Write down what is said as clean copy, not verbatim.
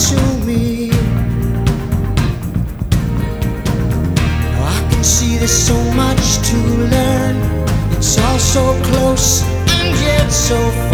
to me. I can see there's so much to learn. It's all so close and yet so far.